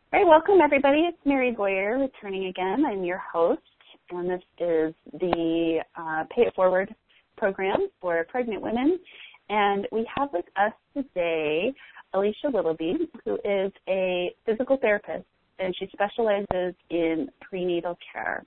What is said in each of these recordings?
All right, welcome everybody. It's Mary Boyer returning again. I'm your host, and this is the Pay It Forward program for pregnant women. And we have with us today Alicia Willoughby, who is a physical therapist, and she specializes in prenatal care,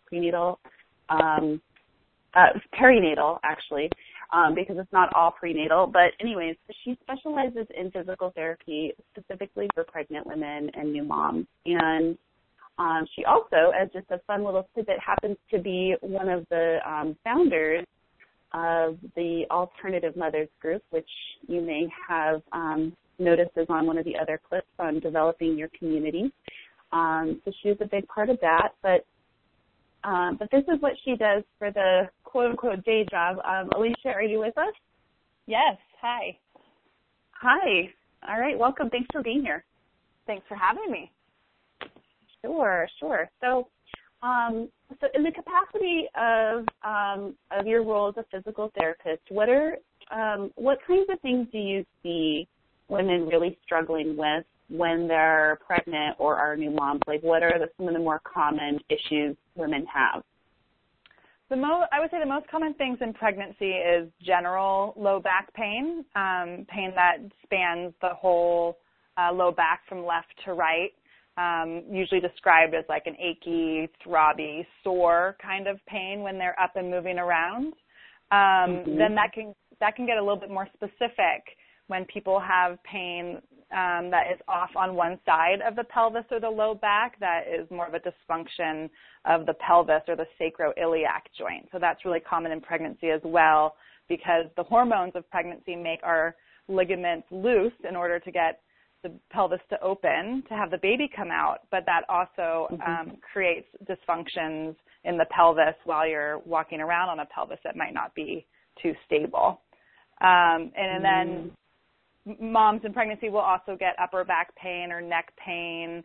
perinatal actually, because it's not all prenatal. But anyways, she specializes in physical therapy specifically for pregnant women and new moms. And she also, as just a fun little tidbit, happens to be one of the founders of the Alternative Mothers Group, which you may have noticed is on one of the other clips on developing your community. So she's a big part of that. But this is what she does for the quote-unquote day job. Alicia, are you with us? Yes. Hi. Hi. All right. Welcome. Thanks for being here. Thanks for having me. Sure. So in the capacity of your role as a physical therapist, what kinds of things do you see women really struggling with when they're pregnant or are new moms? Like, what are some of the more common issues women have? I would say the most common things in pregnancy is general low back pain, pain that spans the whole low back from left to right, usually described as like an achy, throbby, sore kind of pain when they're up and moving around. Then that can get a little bit more specific when people have pain that is off on one side of the pelvis or the low back. That is more of a dysfunction of the pelvis or the sacroiliac joint. So that's really common in pregnancy as well, because the hormones of pregnancy make our ligaments loose in order to get the pelvis to open, to have the baby come out, but that also creates dysfunctions in the pelvis while you're walking around on a pelvis that might not be too stable. And then moms in pregnancy will also get upper back pain or neck pain.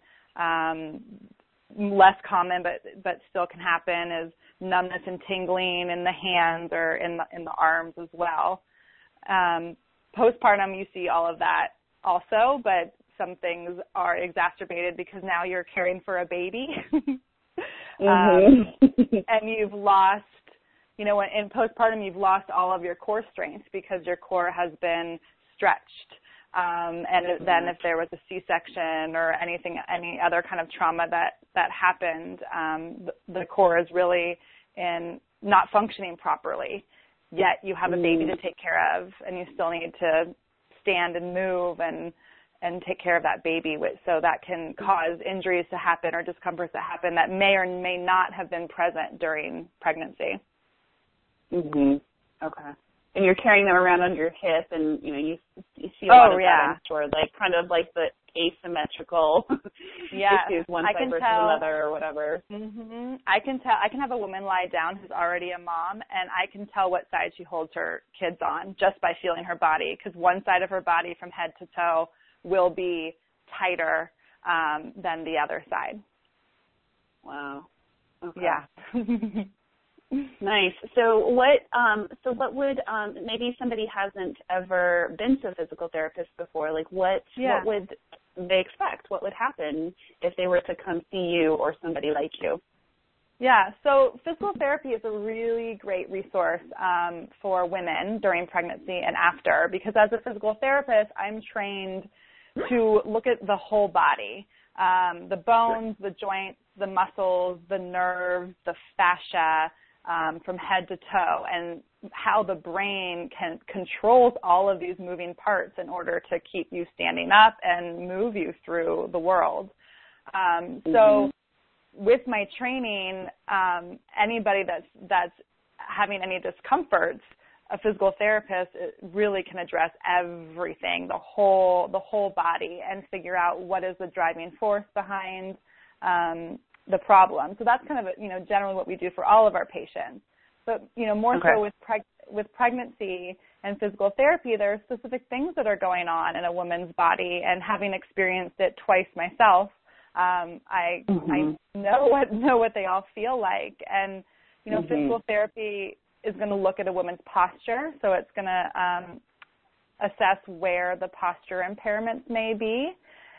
Less common, but still can happen, is numbness and tingling in the hands or in the arms as well. Postpartum, you see all of that also, but some things are exacerbated because now you're caring for a baby. And you've lost, in postpartum, you've lost all of your core strength because your core has been stretched. And then if there was a C-section or any other kind of trauma that happened, the core is really not functioning properly. Yet you have a baby to take care of, and you still need to stand and move and take care of that baby. So that can cause injuries to happen or discomforts to happen that may or may not have been present during pregnancy. Okay. And you're carrying them around on your hip, and you see a lot of that, I'm sure, like kind of like the asymmetrical issues, one side versus another or whatever. I can tell. I can have a woman lie down who's already a mom, and I can tell what side she holds her kids on just by feeling her body, because one side of her body from head to toe will be tighter than the other side. Wow. Okay. Yeah. Nice. So what would maybe somebody hasn't ever been to a physical therapist before, like what would they expect? What would happen if they were to come see you or somebody like you? Yeah, so physical therapy is a really great resource for women during pregnancy and after, because as a physical therapist, I'm trained to look at the whole body, the bones, the joints, the muscles, the nerves, the fascia, from head to toe, and how the brain controls all of these moving parts in order to keep you standing up and move you through the world. So with my training, anybody that's having any discomforts, a physical therapist really can address everything, the whole body, and figure out what is the driving force behind the problem. So that's kind of, generally what we do for all of our patients. But, more so with pregnancy and physical therapy, there are specific things that are going on in a woman's body, and having experienced it twice myself, I know what they all feel like. And, physical therapy is going to look at a woman's posture. So it's going to assess where the posture impairments may be.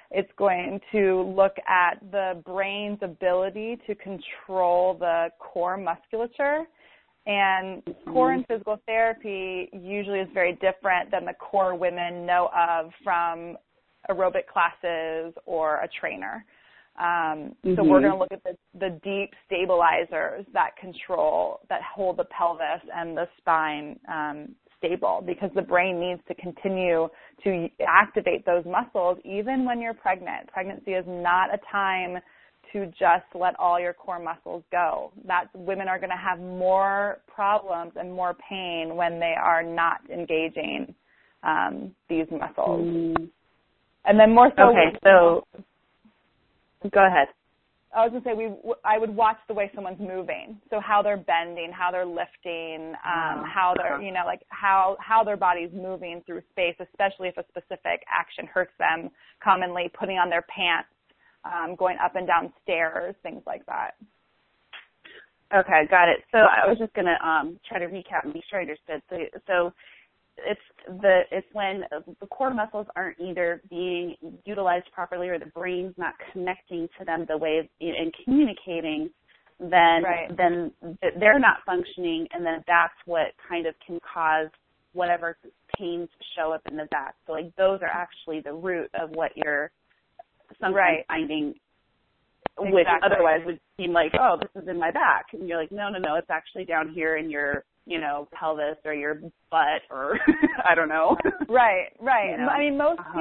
It's going to look at the brain's ability to control the core musculature. And core and physical therapy usually is very different than the core women know of from aerobic classes or a trainer. So we're going to look at the deep stabilizers that hold the pelvis and the spine stable, because the brain needs to continue to activate those muscles even when you're pregnant. Pregnancy is not a time to just let all your core muscles go. Women are going to have more problems and more pain when they are not engaging these muscles. And then more so. Okay, so go ahead. I was going to say I would watch the way someone's moving, so how they're bending, how they're lifting, how they're how their body's moving through space, especially if a specific action hurts them. Commonly putting on their pants, going up and down stairs, things like that. Okay, got it. So I was just going to try to recap and be sure I understood. So it's when the core muscles aren't either being utilized properly or the brain's not connecting to them the way and communicating, then they're not functioning, and then that's what kind of can cause whatever pains show up in the back. So like those are actually the root of what you're sometimes finding, which otherwise would seem like, oh, this is in my back, and you're like, no, it's actually down here in your pelvis or your butt or I don't know. Right. You know? I mean,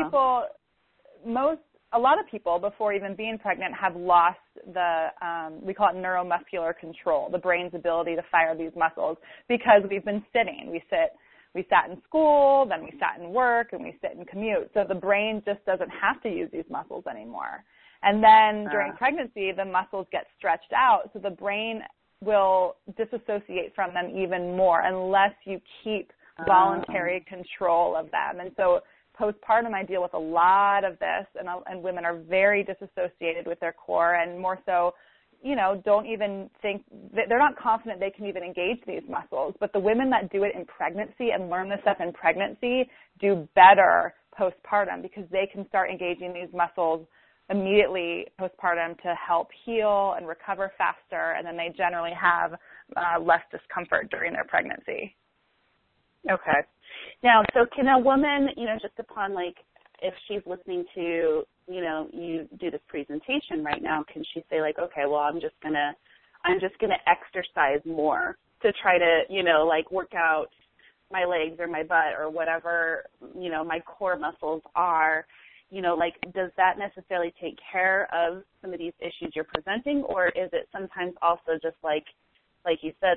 a lot of people before even being pregnant have lost the, we call it neuromuscular control, the brain's ability to fire these muscles, because we've been sitting. We sat in school, then we sat in work, and we sit and commute. So the brain just doesn't have to use these muscles anymore. And then during pregnancy, the muscles get stretched out, so the brain will disassociate from them even more unless you keep voluntary control of them. And so postpartum, I deal with a lot of this, and women are very disassociated with their core, and more so, don't even think, they're not confident they can even engage these muscles. But the women that do it in pregnancy and learn this stuff in pregnancy do better postpartum, because they can start engaging these muscles immediately postpartum to help heal and recover faster, and then they generally have less discomfort during their pregnancy. Okay. Now, so can a woman, just upon if she's listening to, you do this presentation right now, can she say okay, well, I'm just gonna exercise more to try to, work out my legs or my butt or whatever, my core muscles are, does that necessarily take care of some of these issues you're presenting, or is it sometimes also just like you said,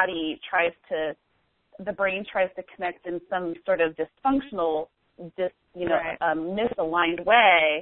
the brain tries to connect in some sort of dysfunctional, misaligned way?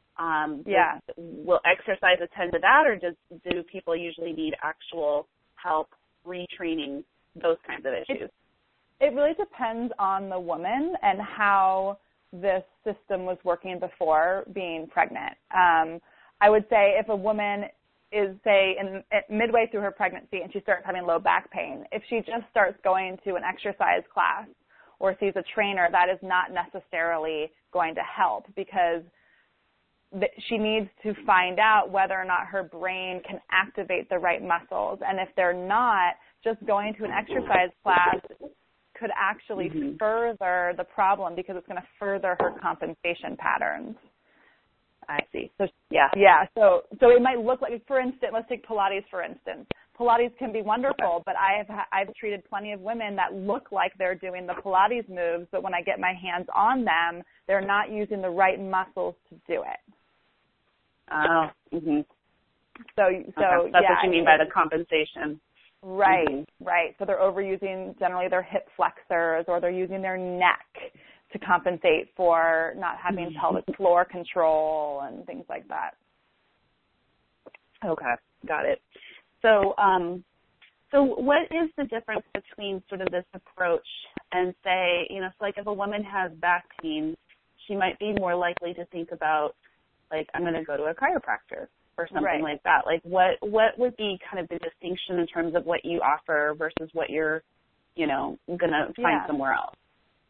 Will exercise attend to that, or do people usually need actual help retraining those kinds of issues? It really depends on the woman and how this system was working before being pregnant. I would say if a woman is, say, midway through her pregnancy and she starts having low back pain, if she just starts going to an exercise class or sees a trainer, that is not necessarily going to help, because she needs to find out whether or not her brain can activate the right muscles. And if they're not, just going to an exercise class could actually further the problem, because it's going to further her compensation patterns. I see. So, So it might look like, for instance, let's take Pilates, for instance. Pilates can be wonderful, but I've treated plenty of women that look like they're doing the Pilates moves, but when I get my hands on them, they're not using the right muscles to do it. Oh. So that's what you mean by the compensation. Right. So they're overusing generally their hip flexors, or they're using their neck to compensate for not having pelvic floor control and things like that. Okay, got it. So, so what is the difference between sort of this approach and say, so if a woman has back pain, she might be more likely to think about, I'm going to go to a chiropractor or something like that. What would be kind of the distinction in terms of what you offer versus what you're, going to find somewhere else?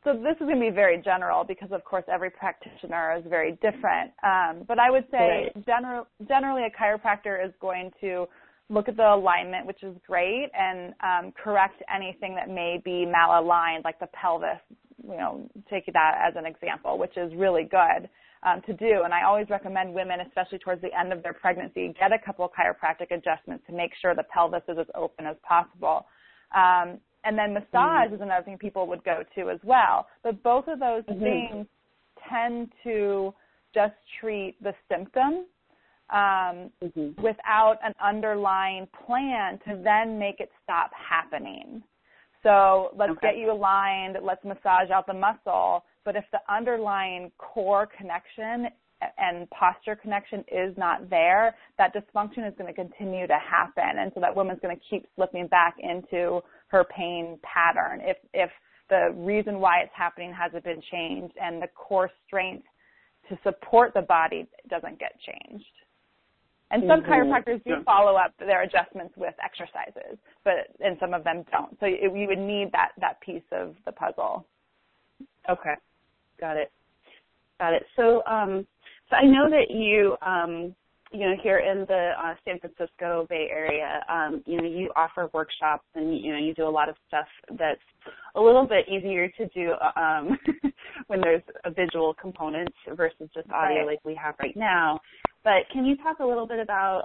So this is going to be very general because, of course, every practitioner is very different. But I would say generally a chiropractor is going to look at the alignment, which is great, and correct anything that may be malaligned, like the pelvis, take that as an example, which is really good to do. And I always recommend women, especially towards the end of their pregnancy, get a couple of chiropractic adjustments to make sure the pelvis is as open as possible. And then massage is another thing people would go to as well. But both of those things tend to just treat the symptom without an underlying plan to then make it stop happening. So let's get you aligned, let's massage out the muscle, but if the underlying core connection and posture connection is not there, that dysfunction is going to continue to happen, and so that woman's going to keep slipping back into her pain pattern if the reason why it's happening hasn't been changed and the core strength to support the body doesn't get changed. And some chiropractors do follow up their adjustments with exercises, and some of them don't. So you would need that piece of the puzzle. Okay, got it. So, so I know that you, here in the San Francisco Bay Area, you offer workshops and you do a lot of stuff that's a little bit easier to do when there's a visual component versus just audio like we have right now. But can you talk a little bit about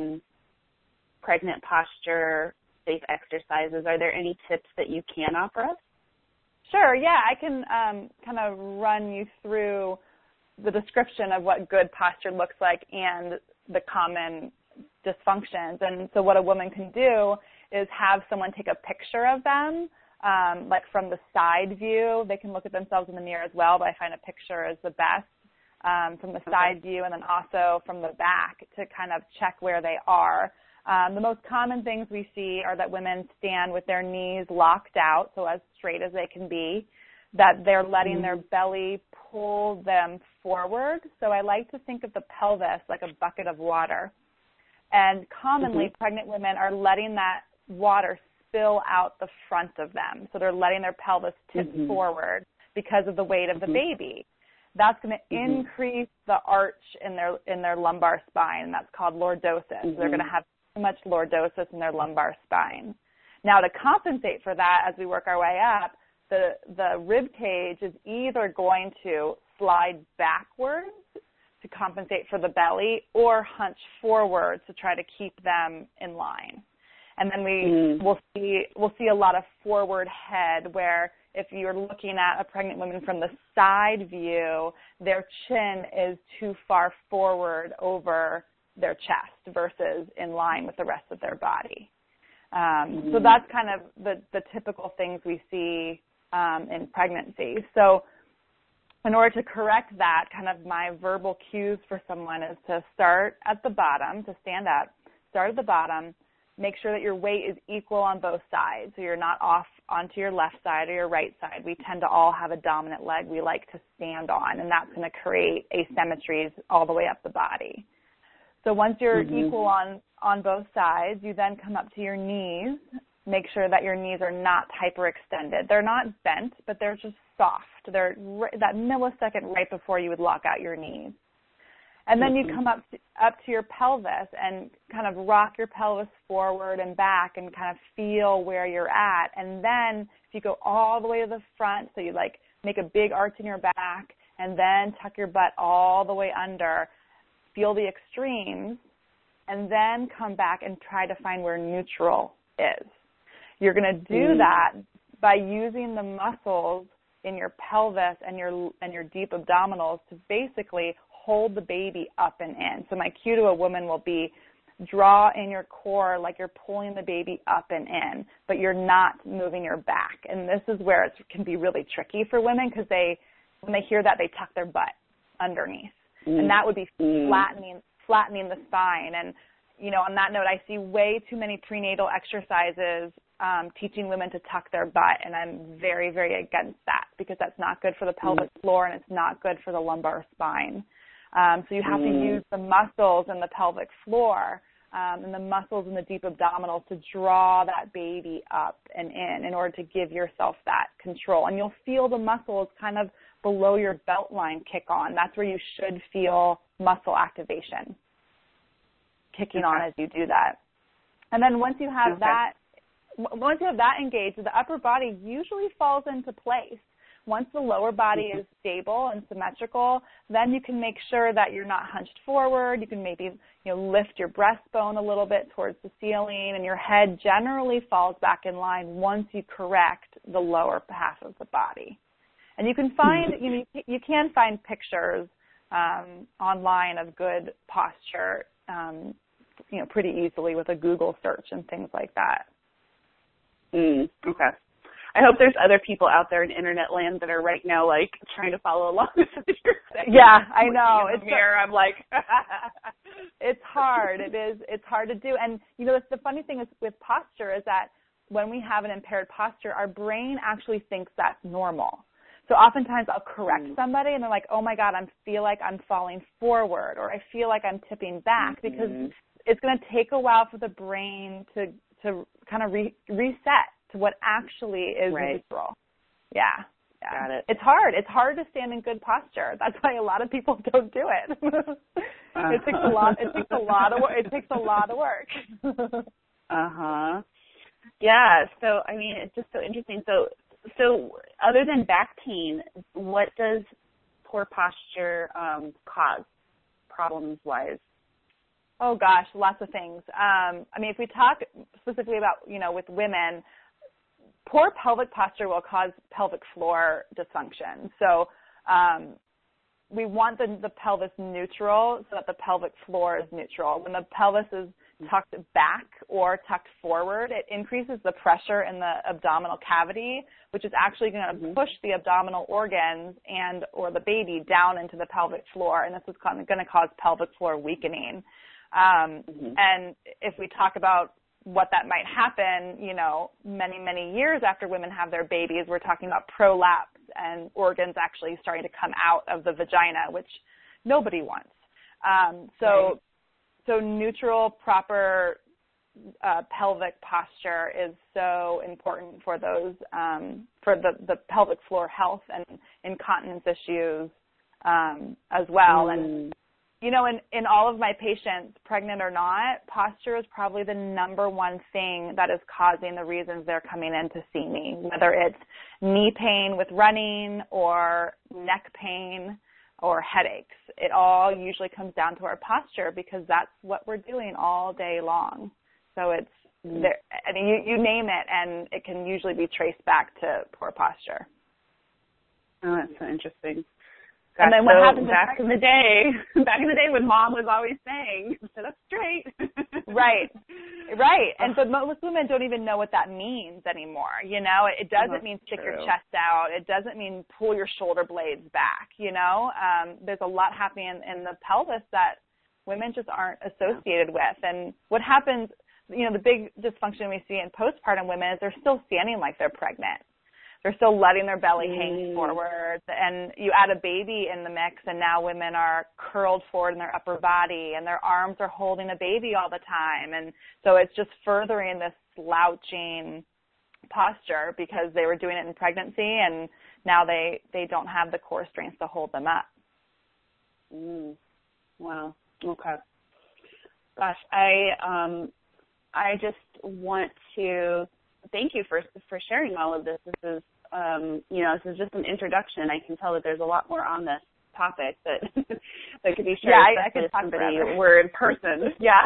pregnant posture, safe exercises? Are there any tips that you can offer us? Sure, yeah. I can kind of run you through the description of what good posture looks like and the common dysfunctions. And so what a woman can do is have someone take a picture of them, like from the side view. They can look at themselves in the mirror as well, but I find a picture is the best. From the side view and then also from the back to kind of check where they are. The most common things we see are that women stand with their knees locked out, so as straight as they can be, that they're letting their belly pull them forward. So I like to think of the pelvis like a bucket of water. And commonly pregnant women are letting that water spill out the front of them. So they're letting their pelvis tip forward because of the weight of the baby. That's going to increase the arch in their lumbar spine, and that's called lordosis. So they're going to have too much lordosis in their lumbar spine. Now, to compensate for that, as we work our way up, the rib cage is either going to slide backwards to compensate for the belly or hunch forward to try to keep them in line. And then we'll see a lot of forward head where if you're looking at a pregnant woman from the side view, their chin is too far forward over their chest versus in line with the rest of their body. So that's kind of the typical things we see in pregnancy. So in order to correct that, kind of my verbal cues for someone is to start at the bottom, to stand up, start at the bottom, make sure that your weight is equal on both sides, so you're not off onto your left side or your right side. We tend to all have a dominant leg we like to stand on, and that's going to create asymmetries all the way up the body. So once you're equal on both sides, you then come up to your knees. Make sure that your knees are not hyperextended. They're not bent, but they're just soft. They're that millisecond right before you would lock out your knees. And then you come up to your pelvis and kind of rock your pelvis forward and back and kind of feel where you're at. And then if you go all the way to the front, so you like make a big arch in your back and then tuck your butt all the way under, feel the extremes, and then come back and try to find where neutral is. You're going to do that by using the muscles in your pelvis and your deep abdominals to basically hold the baby up and in. So my cue to a woman will be draw in your core like you're pulling the baby up and in, but you're not moving your back. And this is where it can be really tricky for women because when they hear that, they tuck their butt underneath. And that would be flattening the spine. And, on that note, I see way too many prenatal exercises teaching women to tuck their butt, and I'm very, very against that because that's not good for the pelvic floor and it's not good for the lumbar spine. So you have to use the muscles in the pelvic floor and the muscles in the deep abdominals to draw that baby up and in order to give yourself that control. And you'll feel the muscles kind of below your belt line kick on. That's where you should feel muscle activation kicking on as you do that. And then once you have that engaged, the upper body usually falls into place. Once the lower body is stable and symmetrical, then you can make sure that you're not hunched forward. You can maybe lift your breastbone a little bit towards the ceiling, and your head generally falls back in line once you correct the lower half of the body. And you can find you can find pictures online of good posture pretty easily with a Google search and things like that. Okay. I hope there's other people out there in internet land that are right now like trying to follow along with what you're saying. Yeah, I know. It's mirror. I'm like, it's hard. It's hard to do. And the funny thing is with posture is that when we have an impaired posture, our brain actually thinks that's normal. So oftentimes I'll correct somebody and they're like, oh my God, I feel like I'm falling forward, or I feel like I'm tipping back, because it's going to take a while for the brain to kind of reset to what actually is neutral. Yeah. Got it. It's hard. It's hard to stand in good posture. That's why a lot of people don't do it. It takes a lot. It takes a lot of work. It takes a lot of work. Yeah. So I mean, it's just so interesting. So other than back pain, what does poor posture cause, problems-wise? Oh gosh, lots of things. I mean, if we talk specifically about with women, poor pelvic posture will cause pelvic floor dysfunction. So we want the pelvis neutral so that the pelvic floor is neutral. When the pelvis is tucked back or tucked forward, it increases the pressure in the abdominal cavity, which is actually going to push the abdominal organs or the baby down into the pelvic floor, and this is going to cause pelvic floor weakening. And if we talk about what that might happen, many, many years after women have their babies, we're talking about prolapse and organs actually starting to come out of the vagina, which nobody wants. So neutral, proper pelvic posture is so important for those, for the pelvic floor health and incontinence issues as well. And in all of my patients, pregnant or not, posture is probably the number one thing that is causing the reasons they're coming in to see me, whether it's knee pain with running or neck pain or headaches. It all usually comes down to our posture because that's what we're doing all day long. So it's, I mean, you name it, and it can usually be traced back to poor posture. Oh, that's so interesting. And then what happens back in the day when mom was always saying, sit up straight. Right. But most women don't even know what that means anymore. It doesn't mean stick your chest out. It doesn't mean pull your shoulder blades back. There's a lot happening in the pelvis that women just aren't associated with. And what happens, the big dysfunction we see in postpartum women is they're still standing like they're pregnant. They're still letting their belly hang forward, and you add a baby in the mix, and now women are curled forward in their upper body, and their arms are holding a baby all the time, and so it's just furthering this slouching posture because they were doing it in pregnancy, and now they don't have the core strength to hold them up. Wow. Okay. Gosh, I just want to thank you for sharing all of this. This is, this is just an introduction. I can tell that there's a lot more on this topic that that could be shared. Yeah, I could talk somebody forever. We're in person. Yeah.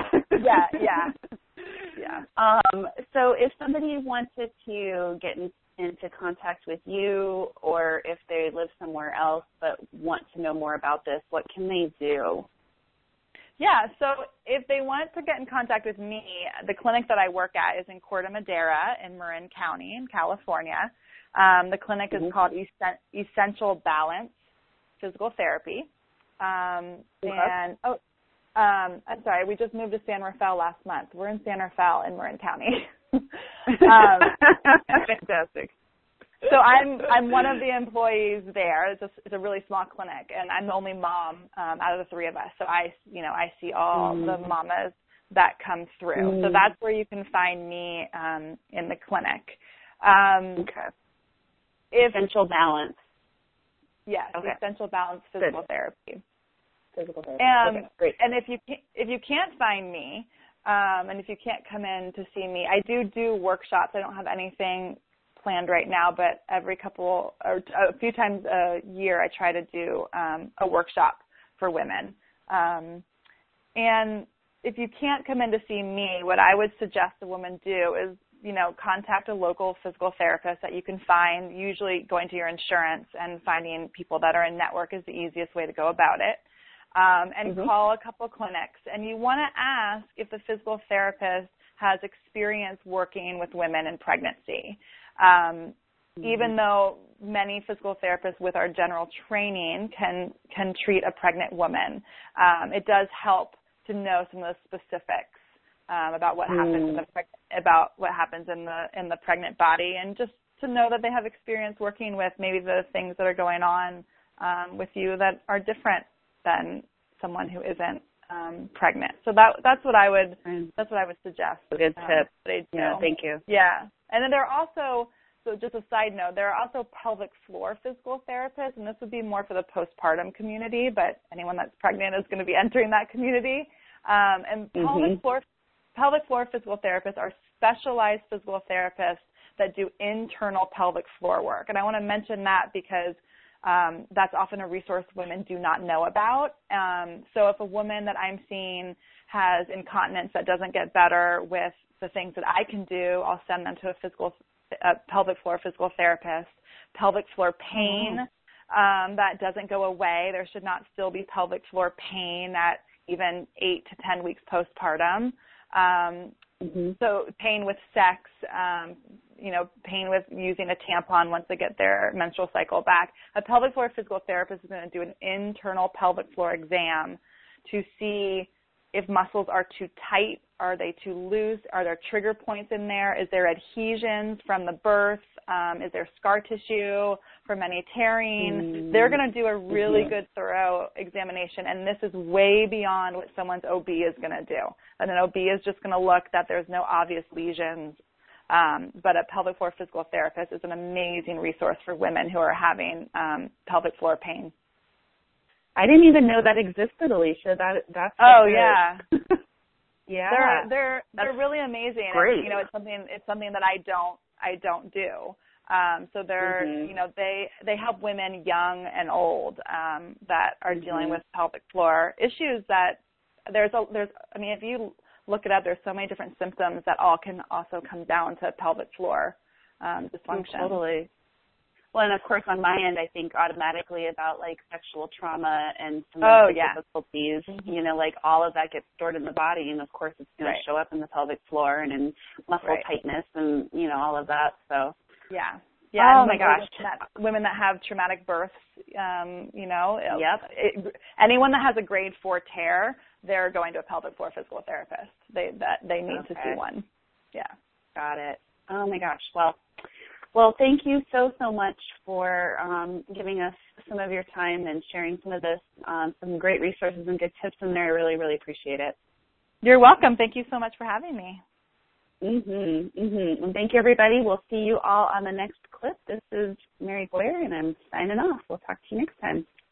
So if somebody wanted to get into contact with you, or if they live somewhere else but want to know more about this, what can they do? Yeah, so if they want to get in contact with me, the clinic that I work at is in Corte Madera in Marin County in California. The clinic is called Essential Balance Physical Therapy. I'm sorry, we just moved to San Rafael last month. We're in San Rafael in Marin County. Fantastic. So I'm one of the employees there. It's a really small clinic, and I'm the only mom out of the three of us. So I see all the mamas that come through. So that's where you can find me in the clinic. Okay. Essential Balance. Yes, okay. Essential Balance Physical Therapy. Physical therapy. And, okay, great. And if you can't find me, and if you can't come in to see me, I do workshops. I don't have anything planned right now, but every couple or a few times a year, I try to do a workshop for women. And if you can't come in to see me, what I would suggest a woman do is, contact a local physical therapist that you can find. Usually going to your insurance and finding people that are in network is the easiest way to go about it. And call a couple clinics. And you want to ask if the physical therapist has experience working with women in pregnancy. Even though many physical therapists with our general training can treat a pregnant woman, it does help to know some of the specifics about what happens in the pregnant body, and just to know that they have experience working with maybe the things that are going on with you that are different than someone who isn't pregnant. So that's what I would suggest. A good tip. Yeah, thank you. Yeah, and then there are also, so just a side note, there are also pelvic floor physical therapists, and this would be more for the postpartum community, but anyone that's pregnant is going to be entering that community. And pelvic floor physical therapists are specialized physical therapists that do internal pelvic floor work. And I want to mention that because that's often a resource women do not know about. So if a woman that I'm seeing has incontinence that doesn't get better with the things that I can do, I'll send them to a pelvic floor physical therapist. Pelvic floor pain that doesn't go away. There should not still be pelvic floor pain at even 8 to 10 weeks postpartum. So pain with sex, pain with using a tampon once they get their menstrual cycle back. A pelvic floor physical therapist is going to do an internal pelvic floor exam to see if muscles are too tight, are they too loose, are there trigger points in there, is there adhesions from the birth, is there scar tissue from any tearing. They're going to do a really good thorough examination, and this is way beyond what someone's OB is going to do. And an OB is just going to look that there's no obvious lesions, but a pelvic floor physical therapist is an amazing resource for women who are having pelvic floor pain. I didn't even know that existed, Alicia. That's yeah. Yeah. They're really amazing. Great. And, it's something that I don't do. So they're they help women young and old that are dealing with pelvic floor issues. That if you look it up, there's so many different symptoms that all can also come down to pelvic floor dysfunction. Totally. Well, and of course, on my end, I think automatically about like sexual trauma and some of the difficulties. All of that gets stored in the body, and of course, it's going to show up in the pelvic floor and in muscle tightness and all of that. So yeah. Oh my gosh. Women that have traumatic births, anyone that has a grade 4 tear, they're going to a pelvic floor physical therapist. They need to see one. Yeah. Got it. Oh my gosh. Well, thank you so much for giving us some of your time and sharing some of this, some great resources and good tips in there. I really, really appreciate it. You're welcome. Thank you so much for having me. And thank you, everybody. We'll see you all on the next clip. This is Mary Boyer, and I'm signing off. We'll talk to you next time.